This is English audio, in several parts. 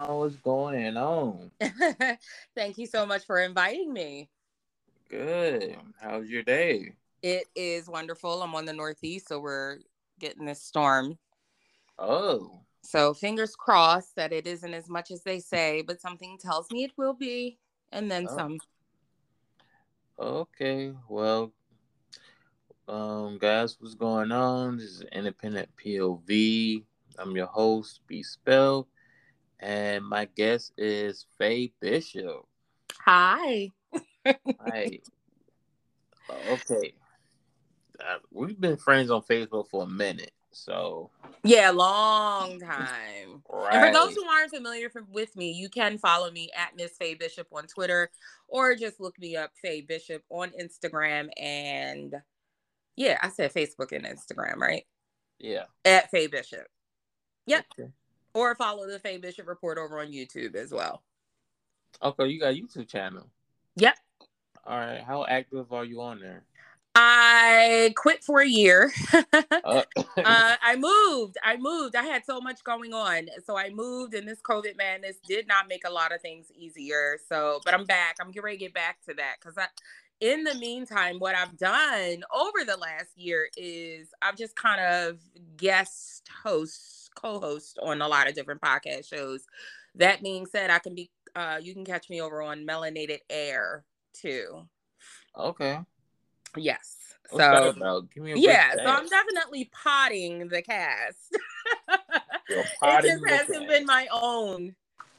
What's going on? Thank you so much for inviting me. Good. How's your day? It is wonderful. I'm on the Northeast, so we're getting this storm. Oh, So fingers crossed that it isn't as much as they say, but something tells me it will be, and then oh, some. okay. Well, guys, what's going on? This is Independent POV. I'm your host, B Spell, and my guest is Faye Bishop. Hi. Hi. Okay. We've been friends on Facebook for a minute, so Yeah, long time. And for those right. who aren't with me, you can follow me at Miss Faye Bishop on Twitter, or just look me up Faye Bishop on Instagram. And yeah, I said Facebook and Instagram, right? Yeah. At Faye Bishop. Yep. Okay. Or follow the Faye Bishop Report over on YouTube as well. Okay, you got a YouTube channel. Yep. All right. How active are you on there? I quit for a year. Uh, I moved. I had so much going on. So I moved, and this COVID madness did not make a lot of things easier. So, but I'm back. I'm getting ready to get back to that because in the meantime, what I've done over the last year is I've just kind of co-host on a lot of different podcast shows. That being said, you can catch me over on Melanated Air too. okay. Yes. What's that So about? Give me a brief yeah, so stat. I'm definitely potting the cast. You're It just potting the hasn't been cast. my own.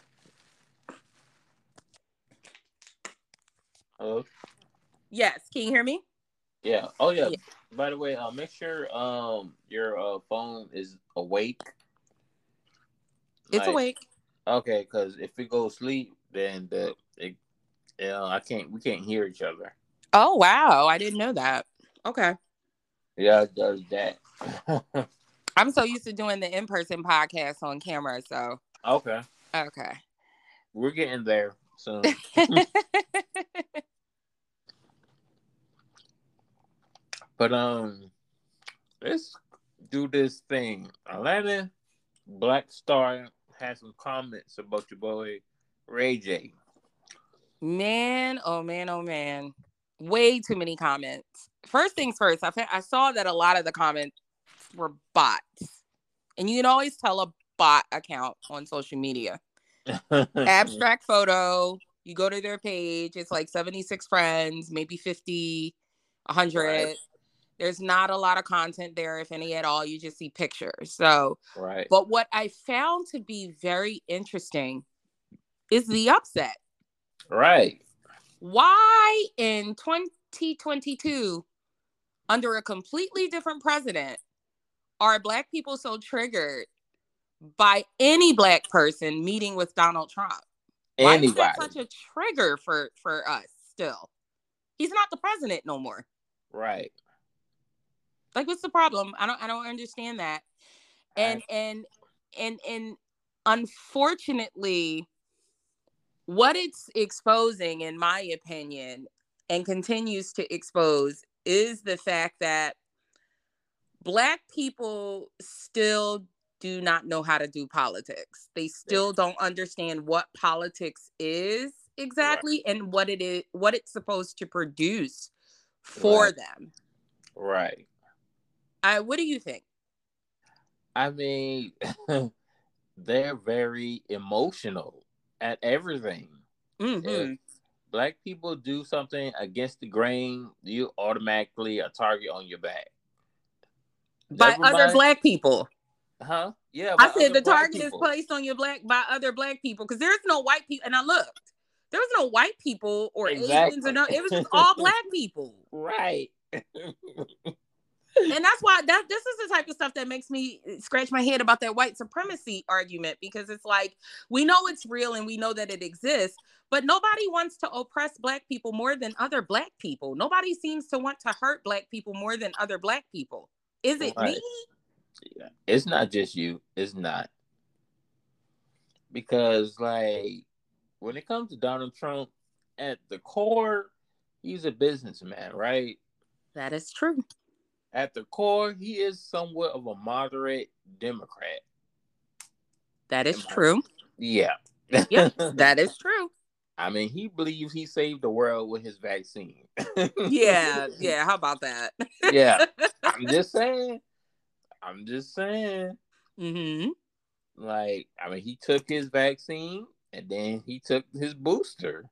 Oh, Yes, can you hear me? yeah. Oh, yeah. Yeah, By the way, make sure your phone is awake. it's Like, awake. okay, because if it goes sleep, then I can't. We can't hear each other. Oh wow, I didn't know that. Okay. Yeah, it does that. I'm so used to doing the in-person podcast on camera, so Okay, okay. we're getting there soon. But let's do this thing. Atlanta Black Star has some comments about your boy Ray J. Man, oh man, oh man. Way too many comments. First things first, I saw that a lot of the comments were bots. And you can always tell a bot account on social media. Abstract photo, you go to their page, it's like 76 friends, maybe 50, Right, 100. There's not a lot of content there, if any at all. You just see pictures. So, right, but what I found to be very interesting is the upset. right, Why in 2022, under a completely different president, are Black people so triggered by any Black person meeting with Donald Trump? Why is that anybody. such a trigger for us still? He's not the president no more. Right. Like, what's the problem? I don't understand that. I, And unfortunately, what it's exposing, in my opinion, and continues to expose is the fact that Black people still do not know how to do politics. They still don't understand what politics is right, exactly and what it's supposed to produce for right, them. right. What do you think? I mean, they're very emotional at everything. If Mm-hmm. black people do something against the grain, you automatically a target on your back. By Never other mind, Black people. huh? Yeah, by I said other the black target is people. placed on your black by other Black people because there's no white people. And I looked, there was no white people or Asians or Exactly. no. It was just all Black people. Right. And that's why this is the type of stuff that makes me scratch my head about that white supremacy argument, because it's like, we know it's real and we know that it exists, but nobody wants to oppress Black people more than other Black people. Nobody seems to want to hurt Black people more than other Black people. Is it me? Right. Yeah. It's not just you. It's not. Because like when it comes to Donald Trump, at the core, he's a businessman, right? That is true. At the core, he is somewhat of a moderate Democrat. That is In my, true. yeah. Yep, that is true. I mean, he believes he saved the world with his vaccine. Yeah, yeah. How about that? Yeah, I'm just saying. I'm just saying. Mm-hmm. Like, I mean, he took his vaccine and then he took his booster.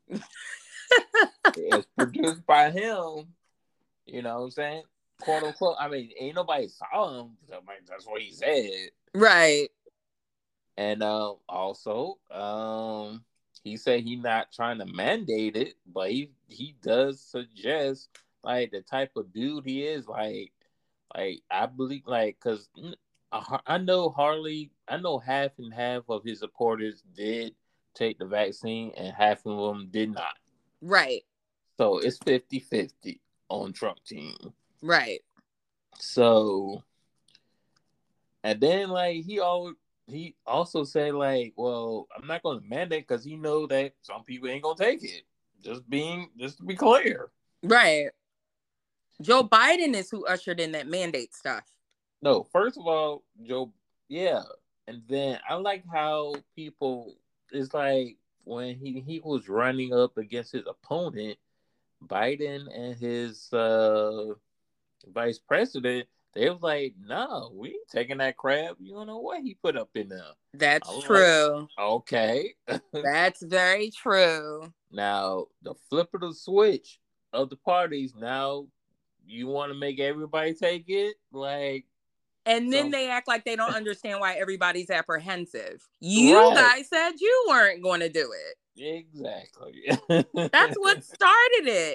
It's produced by him. You know what I'm saying? Quote unquote. I mean, ain't nobody saw him. So, like, that's what he said. Right. And also, he said he's not trying to mandate it, but he does suggest like the type of dude he is. Like I believe, like, because I know I know half and half of his supporters did take the vaccine, and half of them did not. Right. So it's 50-50 on Trump team. Right. So, and then like he also said like, well, I'm not going to mandate because he know that some people ain't going to take it. Just to be clear. Right. Joe Biden is who ushered in that mandate stuff. No, first of all, yeah, and then I like how people it's like when he was running up against his opponent, Biden and his vice president, they was like, no, we ain't taking that crap. You don't know what he put up in there. That's Like, true. okay. That's very true. Now, the flip of the switch of the parties, now you want to make everybody take it? Like, And then so, they act like they don't understand why everybody's apprehensive. You right. guys said you weren't going to do it. Exactly. That's what started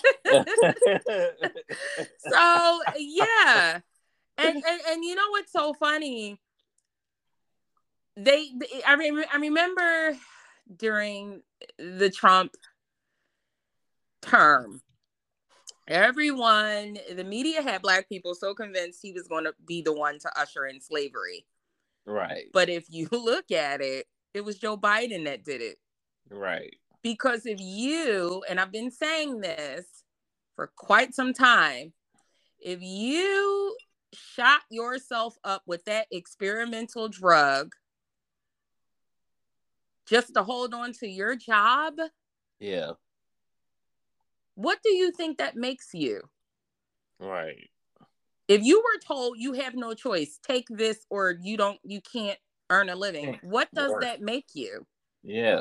it. So, yeah. And you know what's so funny? I remember during the Trump term, the media had Black people so convinced he was going to be the one to usher in slavery. Right. But if you look at it, it was Joe Biden that did it. Right. Because if you, and I've been saying this for quite some time, if you shot yourself up with that experimental drug just to hold on to your job, yeah, what do you think that makes you? right. If you were told you have no choice, take this or you can't earn a living, what does that make you? Yeah.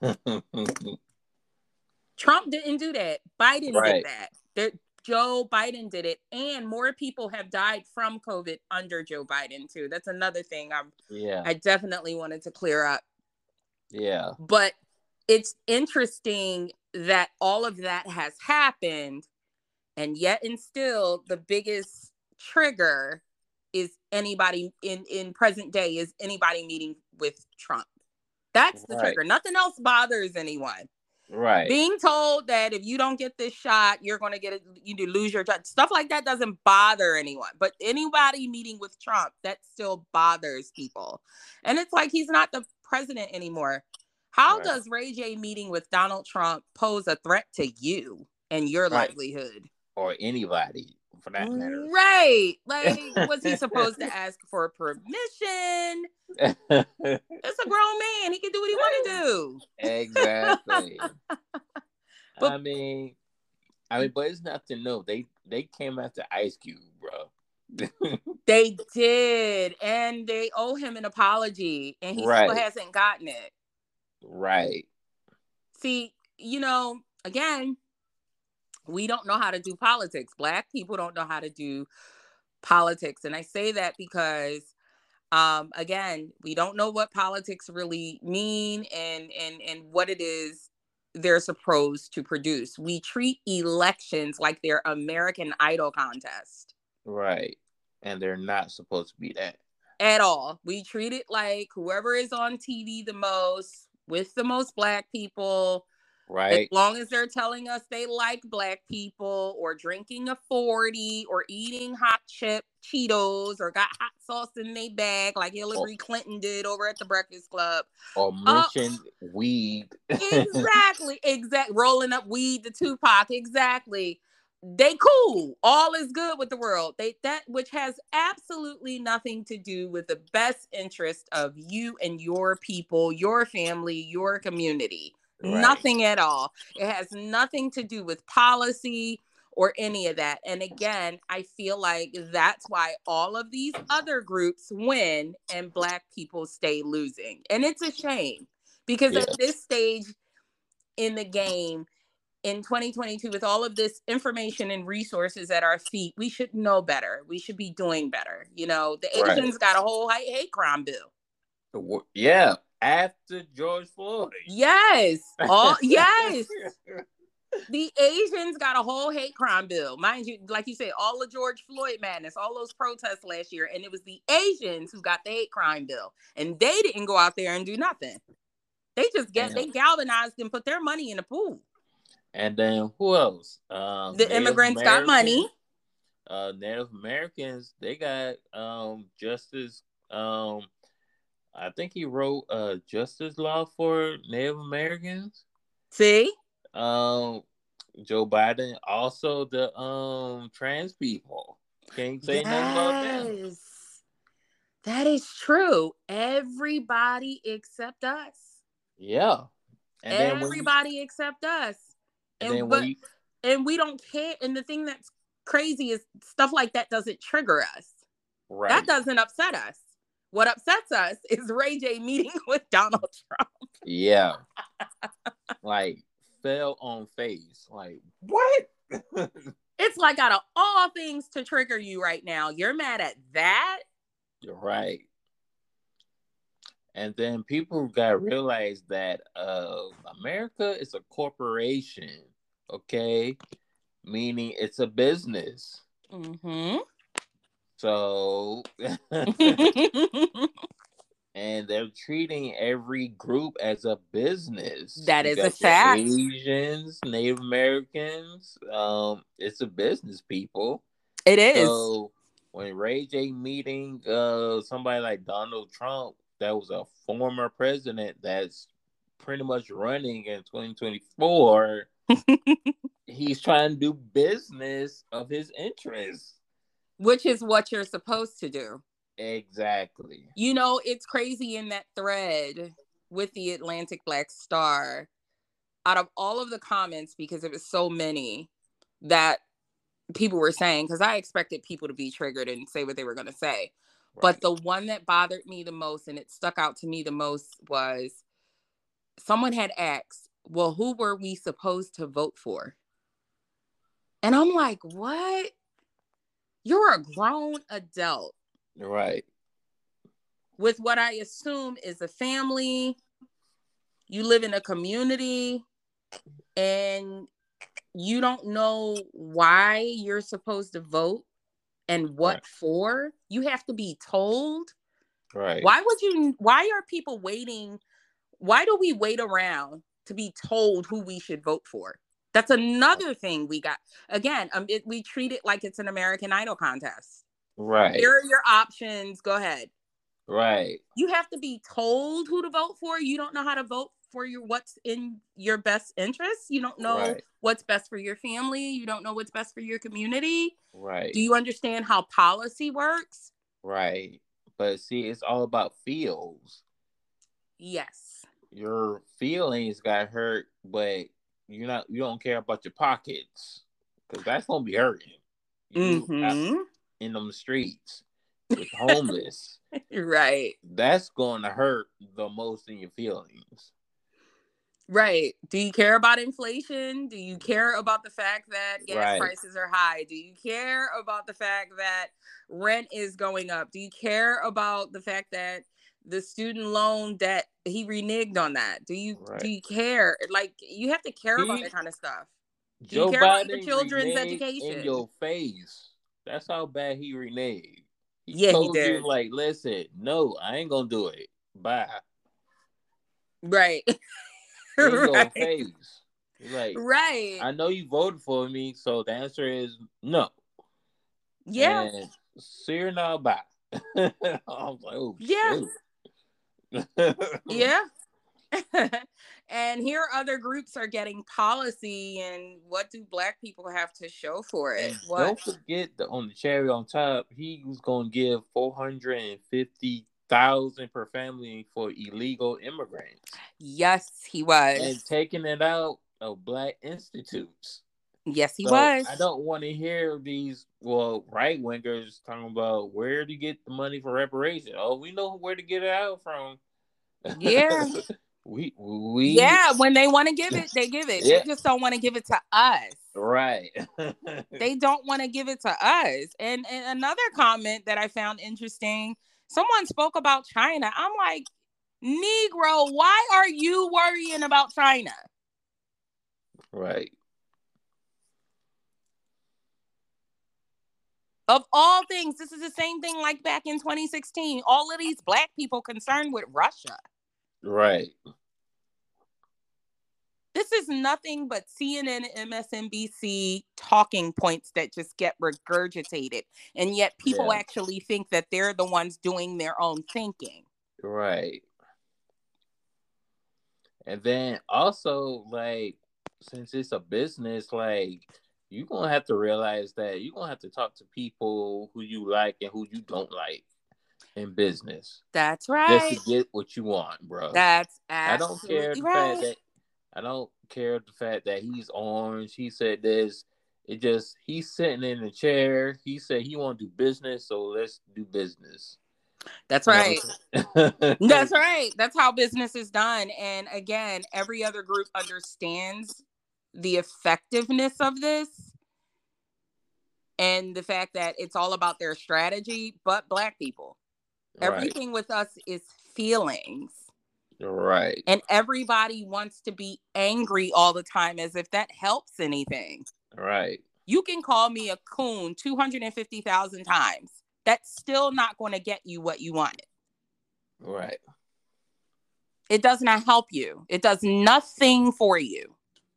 Trump didn't do that. Biden right. did that. Joe Biden did it, and more people have died from COVID under Joe Biden too. That's another thing I definitely wanted to clear up. Yeah. But it's interesting that all of that has happened, and yet and still the biggest trigger is anybody in present day is anybody meeting with Trump. That's the trigger. Nothing else bothers anyone. Right. Being told that if you don't get this shot, you're going to get it, you lose your job. Stuff like that doesn't bother anyone. But anybody meeting with Trump, that still bothers people. And it's like he's not the president anymore. How does Ray J meeting with Donald Trump pose a threat to you and your livelihood? Or anybody, for that matter. Right. Like, was he supposed to ask for permission? It's a grown man. He can do what he want to do. Exactly. But, I mean, but it's nothing new. They came after Ice Cube, bro. They did, and they owe him an apology, and he still hasn't gotten it. Right. See, again, we don't know how to do politics. Black people don't know how to do politics, and I say that because again, we don't know what politics really mean and what it is they're supposed to produce. We treat elections like they're American Idol contest. Right. And they're not supposed to be that. At all. We treat it like whoever is on TV the most, with the most Black people. Right. As long as they're telling us they like Black people, or drinking a 40, or eating hot chip Cheetos, or got hot sauce in their bag like Hillary Clinton did over at the Breakfast Club. Or mention weed. Exactly. Rolling up weed to Tupac. Exactly. they cool. All is good with the world. That which has absolutely nothing to do with the best interest of you and your people, your family, your community. Right. Nothing at all. It has nothing to do with policy or any of that. And again, I feel like that's why all of these other groups win and Black people stay losing. And it's a shame because Yeah. at this stage in the game, in 2022, with all of this information and resources at our feet, we should know better. We should be doing better. You know, the Right. Asians got a whole hate crime bill. Yeah. After George Floyd. Yes. Yes. The Asians got a whole hate crime bill. Mind you, like you said, all of George Floyd madness, all those protests last year, and it was the Asians who got the hate crime bill. And they didn't go out there and do nothing. They just they galvanized and put their money in the pool. And then who else? The immigrants got money. Native Americans, they got justice. I think he wrote justice law for Native Americans. See? Joe Biden, also the trans people. Can't say nothing about them. That is true. Everybody except us. Yeah. And everybody except us. And we don't care. And the thing that's crazy is stuff like that doesn't trigger us. Right. That doesn't upset us. What upsets us is Ray J meeting with Donald Trump. Yeah. Like, fell on face. Like, what? It's like, out of all things to trigger you right now, you're mad at that? You're right. And then people got to realize that America is a corporation, okay? Meaning it's a business. Mm-hmm. So, and they're treating every group as a business. That is a fact. Asians, Native Americans, it's a business, people. It is. So when Ray J meeting somebody like Donald Trump, that was a former president that's pretty much running in 2024, he's trying to do business of his interests. Which is what you're supposed to do. Exactly. You know, it's crazy in that thread with the Atlantic Black Star, out of all of the comments, because it was so many that people were saying, because I expected people to be triggered and say what they were going to say. Right. But the one that bothered me the most, and it stuck out to me the most, was someone had asked, well, who were we supposed to vote for? And I'm like, what? You're a grown adult. Right. With what I assume is a family. You live in a community and you don't know why you're supposed to vote and what for. You have to be told. Right. Why are people waiting? Why do we wait around to be told who we should vote for? That's another thing we got. Again, we treat it like it's an American Idol contest. Right. Here are your options. Go ahead. Right. You have to be told who to vote for. You don't know how to vote for what's in your best interest. You don't know what's best for your family. You don't know what's best for your community. Right. Do you understand how policy works? Right. But see, it's all about feels. Yes. Your feelings got hurt, but you don't care about your pockets, because that's gonna be hurting. You in them streets with homeless. Right. That's going to hurt the most in your feelings. Right. Do you care about inflation? Do you care about the fact that gas prices are high? Do you care about the fact that rent is going up? Do you care about the fact that the student loan debt, he reneged on that? Do you care? Like, you have to care about that kind of stuff. Do you care about your children's education? In your face. That's how bad he reneged. He told did. You, like, listen, no, I ain't gonna do it. Bye. Right. In your face. Like, right. I know you voted for me, so the answer is no. Yeah. And see you now, bye. I was like, oh, yeah. shoot. Yeah. And here other groups are getting policy, and what do Black people have to show for it? And What? don't forget on the cherry on top, he was gonna give 450,000 per family for illegal immigrants. Yes, he was. And taking it out of Black institutes. Yes, he So was. I don't want to hear these right wingers talking about where to get the money for reparation. Oh, we know where to get it out from. Yeah. we Yeah, when they want to give it, they give it. Yeah. They just don't want to give it to us. Right. They don't want to give it to us. And another comment that I found interesting, someone spoke about China. I'm like, Negro, why are you worrying about China? Right. Of all things, this is the same thing like back in 2016. All of these Black people concerned with Russia. Right. This is nothing but CNN and MSNBC talking points that just get regurgitated. And yet people actually think that they're the ones doing their own thinking. Right. And then also, like, since it's a business, like, you're going to have to realize that you're going to have to talk to people who you like and who you don't like in business. That's right. Just to get what you want, bro. That's absolutely right. I don't care the fact that he's orange. He said this. It just, he's sitting in the chair. He said he want to do business, so let's do business. That's right. That's right. That's how business is done. And again, every other group understands the effectiveness of this and the fact that it's all about their strategy, but Black people. Right. Everything with us is feelings. Right. And everybody wants to be angry all the time as if that helps anything. Right. You can call me a coon 250,000 times. That's still not going to get you what you wanted. Right. It does not help you. It does nothing for you.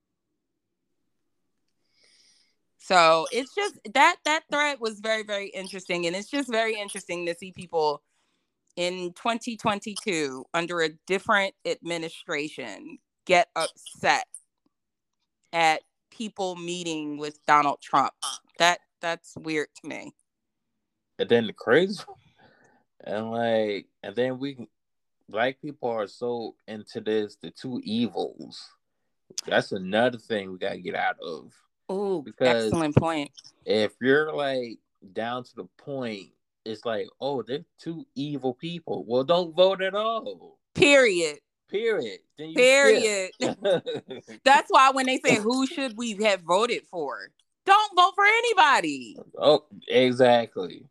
So it's just that thread was very, very interesting. And it's just very interesting to see people in 2022 under a different administration get upset at people meeting with Donald Trump. That's weird to me. And then the crazy, and then Black people are so into this, the two evils. That's another thing we gotta get out of. Oh, excellent point. If you're like down to the point, it's like, oh, they're two evil people. Well, don't vote at all. Period. Then you Period. That's why when they say who should we have voted for, don't vote for anybody. Oh, exactly.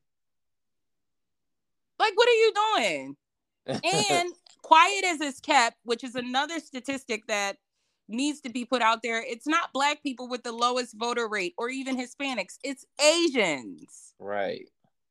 Like, what are you doing? And quiet as it's kept, which is another statistic that needs to be put out there. It's not Black people with the lowest voter rate or even Hispanics. It's Asians. Right.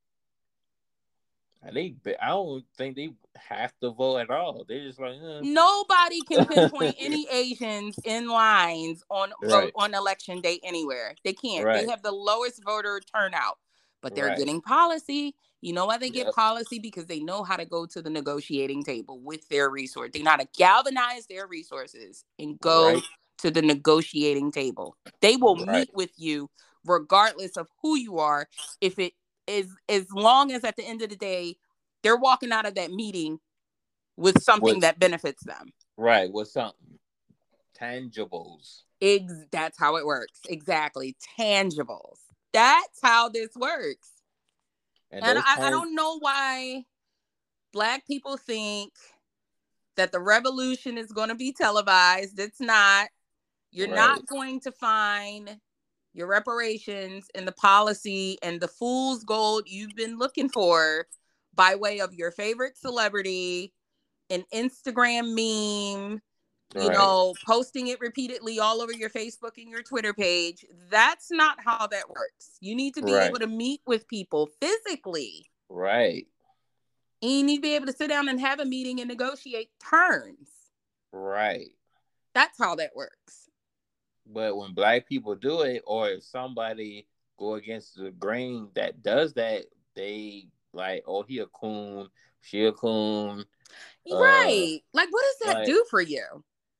And I don't think they have to vote at all. They're just like, Nobody can pinpoint any Asians in lines on election day anywhere. They can't. Right. They have the lowest voter turnout, but they're getting policy. You know why they get policy? Because they know how to go to the negotiating table with their resource. They know how to galvanize their resources and go to the negotiating table. They will meet with you regardless of who you are. If it is, as long as at the end of the day, they're walking out of that meeting with something that benefits them. Right. With something. Tangibles. That's how it works. Exactly. Tangibles. That's how this works. And I don't know why Black people think that the revolution is going to be televised. It's not. You're not going to find your reparations and the policy and the fool's gold you've been looking for by way of your favorite celebrity, an Instagram meme, you know, posting it repeatedly all over your Facebook and your Twitter page. That's not how that works. You need to be able to meet with people physically. Right. And you need to be able to sit down and have a meeting and negotiate terms. Right. That's how that works. But when Black people do it, or if somebody go against the grain that does that, they like, oh, he a coon, she a coon. Right. Like, what does that do for you?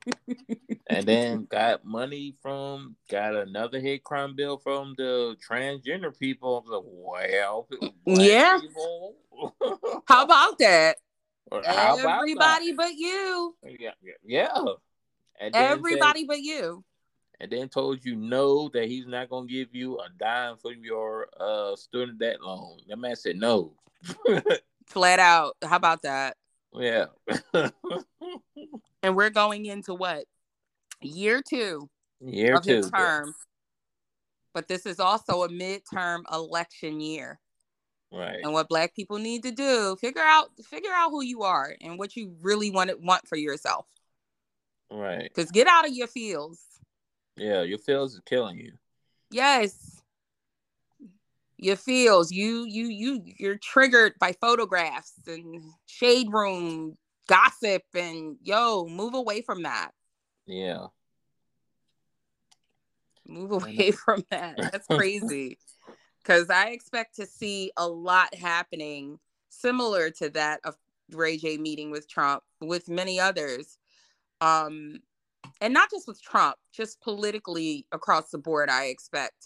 And then got another hate crime bill from the transgender people. I was like, well, black Yeah. people. How about that? Or how about that? Everybody but you. Yeah, yeah. And then said, Everybody but you. and then told you no, that he's not gonna give you a dime for your student debt loan. That man said no. Flat out. How about that? Yeah. And we're going into what? Year 2 Year of his two, bro. term. But this is also a midterm election year. Right. And what Black people need to do, figure out who you are and what you really want for yourself. Right. Because get out of your fields. Yeah, your feels is killing you. Yes. Your feels. You're triggered by photographs and shade room gossip, and move away from that. Yeah. Move away from that. That's crazy. Because I expect to see a lot happening similar to that of Ray J meeting with Trump, with many others. And not just with Trump, just politically across the board, I expect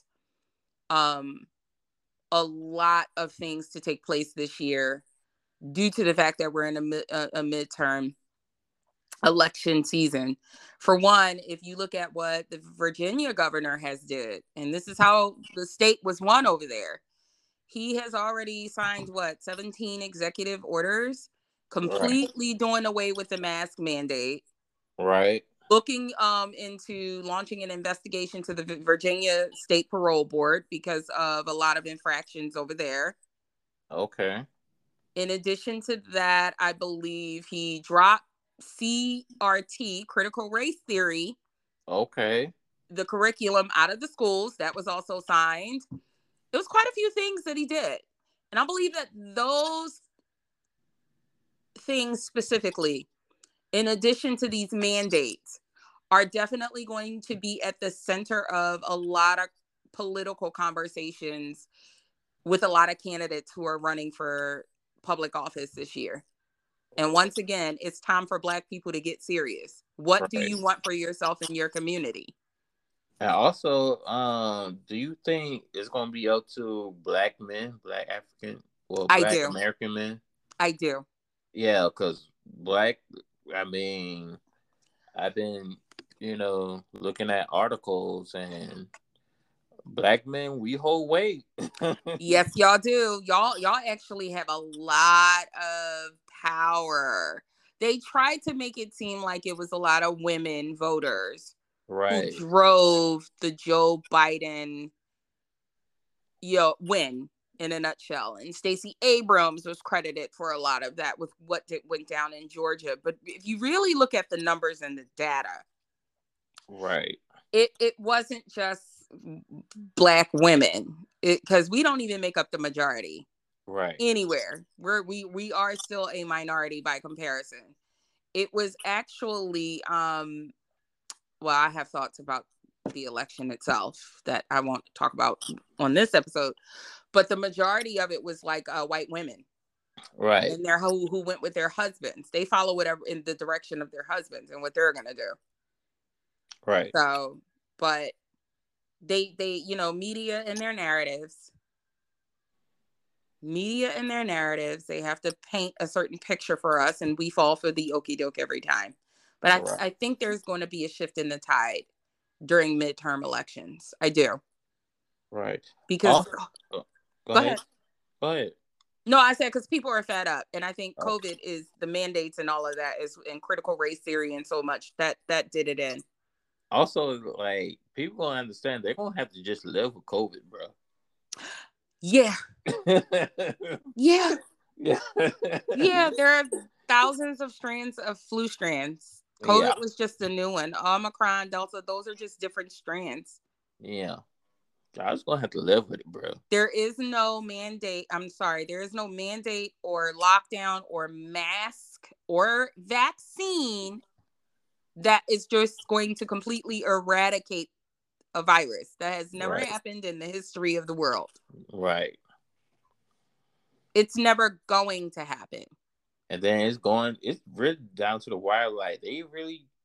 a lot of things to take place this year due to the fact that we're in a midterm election season. For one, if you look at what the Virginia governor has did, and this is how the state was won over there, he has already signed 17 executive orders, Right. completely doing away with the mask mandate, Right. looking into launching an investigation to the Virginia State Parole Board because of a lot of infractions over there. Okay. In addition to that, I believe he dropped CRT, critical race theory, Okay. the curriculum out of the schools. That was also signed. It was quite a few things that he did. And I believe that those things specifically, in addition to these mandates, are definitely going to be at the center of a lot of political conversations with a lot of candidates who are running for public office this year. And once again, it's time for Black people to get serious. What do Right. you want for yourself and your community? And also, do you think it's gonna be up to black men, black African, well, I black do. American men? I do. Yeah, because black. I mean, I've been, looking at articles, and black men, we hold weight. Yes, y'all do. Y'all actually have a lot of power. They tried to make it seem like it was a lot of women voters who Right. drove the Joe Biden win in a nutshell. And Stacey Abrams was credited for a lot of that with what went down in Georgia. But if you really look at the numbers and the data, Right. it wasn't just Black women, because we don't even make up the majority Right. anywhere. We are still a minority by comparison. It was actually well, I have thoughts about the election itself that I won't talk about on this episode, but the majority of it was like white women, Right. and who went with their husbands. They follow whatever in the direction of their husbands and what they're gonna do. Right. So, but they media and their narratives, they have to paint a certain picture for us, and we fall for the okie doke every time. But Right. I think there's going to be a shift in the tide during midterm elections. I do. Right. Because Also, go ahead. Go ahead. No, I said because people are fed up, and I think Okay. COVID is the mandates and all of that is in critical race theory and so much that did it in. Also, like, people gonna understand they're gonna have to just live with COVID, bro. Yeah. Yeah. Yeah. Yeah. There are thousands of strands of flu strands. Yeah. COVID was just a new one. Omicron, Delta, those are just different strands. Yeah. I was gonna have to live with it, bro. There is no mandate. I'm sorry. There is no mandate or lockdown or mask or vaccine that is just going to completely eradicate a virus. That has never Right. happened in the history of the world. Right. It's never going to happen. And then it's really down to the wire. Like, they really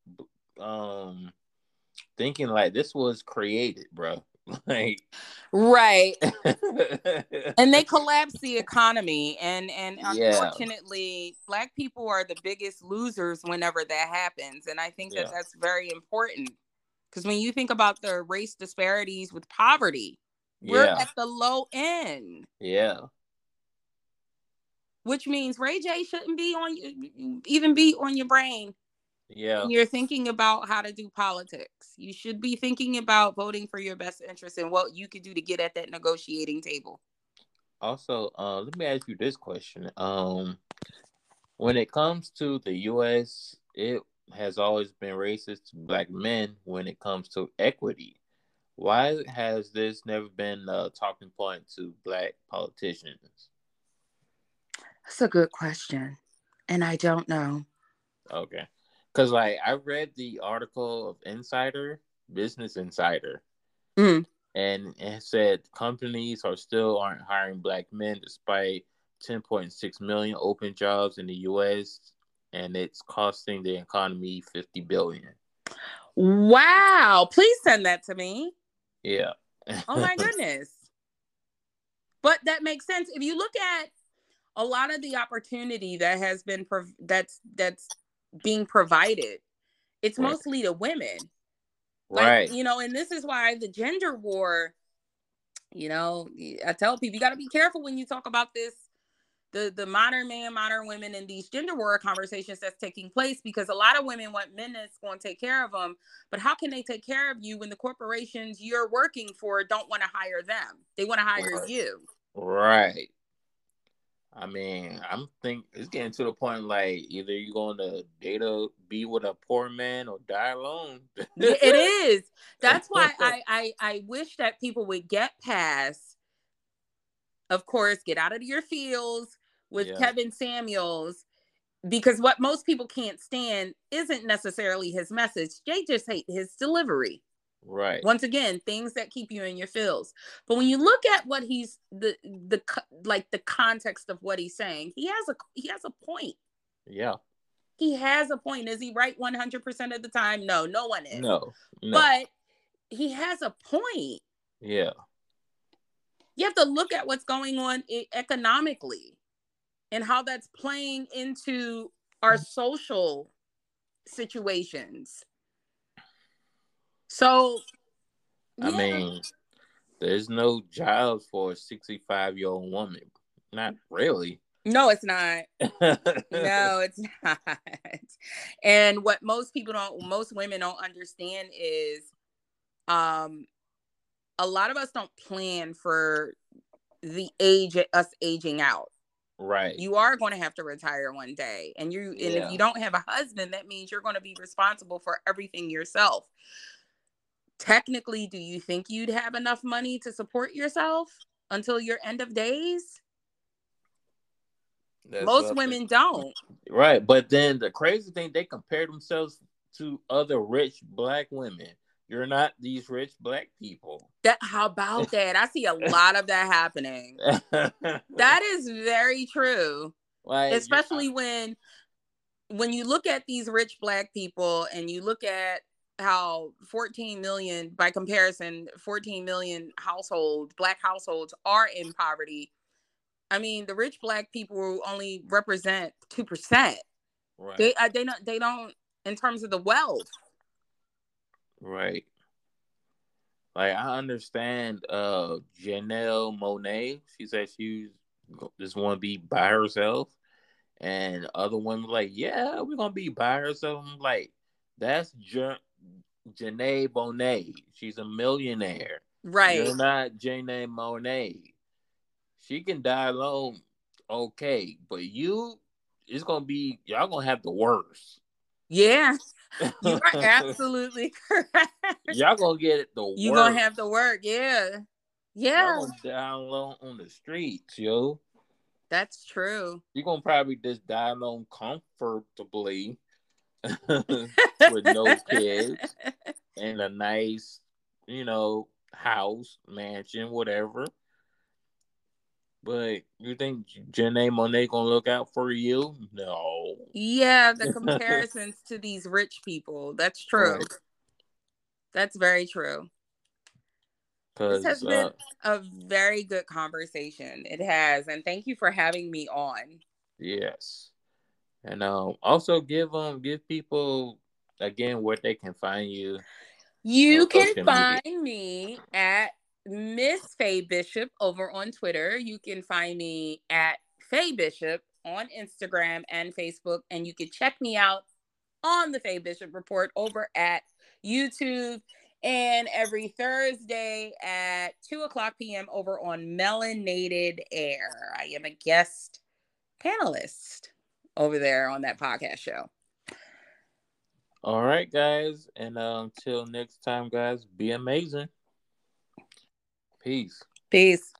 thinking like this was created, bro. Like, Right. And they collapse the economy, and yeah, unfortunately Black people are the biggest losers whenever that happens, and I think that yeah, that's very important, because when you think about the race disparities with poverty, we're yeah, at the low end, yeah, which means Ray J shouldn't be on you, even be on your brain yeah. when you're thinking about how to do politics. You should be thinking about voting for your best interest and what you could do to get at that negotiating table. Also, let me ask you this question. When it comes to the U.S., it has always been racist to black men when it comes to equity. Why has this never been a talking point to black politicians? That's a good question, and I don't know. Okay. Because, like, I read the article of Insider, Business Insider, Mm. and it said companies are still aren't hiring black men despite 10.6 million open jobs in the U.S., and it's costing the economy 50 billion. Wow. Please send that to me. Yeah. Oh my goodness. But that makes sense. If you look at a lot of the opportunity that has been that's being provided, it's Right. mostly to women. Like, Right. and this is why the gender war, I tell people you got to be careful when you talk about this, the modern man, modern women, and these gender war conversations that's taking place, because a lot of women want men that's going to take care of them. But how can they take care of you when the corporations you're working for don't want to hire them? They want to hire Right. you. Right. I mean, I'm think it's getting to the point like either you're going to be with a poor man or die alone. Yeah, it is. That's why I wish that people would get past, of course, get out of your fields with Yeah. Kevin Samuels, because what most people can't stand isn't necessarily his message. They just hate his delivery. Right. Once again, things that keep you in your feels. But when you look at what he's the context of what he's saying, he has a point. Yeah. He has a point. Is he right 100% of the time? No, no one is. No. No. But he has a point. Yeah. You have to look at what's going on economically and how that's playing into our social situations. So, I yeah. mean, there's no jobs for a 65-year-old woman. Not really. No, it's not. No, it's not. And what most women don't understand is, um, a lot of us don't plan for us aging out. Right. You are going to have to retire one day, and if Yeah. you don't have a husband, that means you're going to be responsible for everything yourself. Technically, do you think you'd have enough money to support yourself until your end of days? That's Most what. women don't. Right. But then the crazy thing, they compare themselves to other rich black women. You're not these rich black people. How about that? I see a lot of that happening. That is very true. Like Especially when you look at these rich black people and you look at how 14 million, by comparison, 14 million black households are in poverty. I mean, the rich black people only represent 2%. right. They don't in terms of the wealth. Right. Like I understand Janelle Monet. She said she just want to be by herself. And other women like, yeah, we're gonna be by herself. I'm like, that's Janae Monet. She's a millionaire. Right. You're not Janae Monet. She can die alone, okay, but it's gonna be y'all gonna have the worst. Yeah. You are absolutely correct. Y'all gonna get the You're gonna worst. have to work. Yeah. Y'all Yeah. gonna die alone on the streets, yo. That's true. You're gonna probably just die alone comfortably with no kids and a nice, house, mansion, whatever. But you think Janae Monae gonna look out for you? No. Yeah, the comparisons to these rich people. That's true. Right. That's very true. This has Because been a very good conversation. It has. And thank you for having me on. yes. And also give people again where they can find you on You can social media. find me at Miss Faye Bishop over on Twitter. You can find me at Faye Bishop on Instagram and Facebook. And you can check me out on the Faye Bishop Report over at YouTube. And every Thursday at 2 o'clock p.m. over on Melanated Air. I am a guest panelist over there on that podcast show. All right, guys. And until next time, guys, be amazing. Peace. Peace.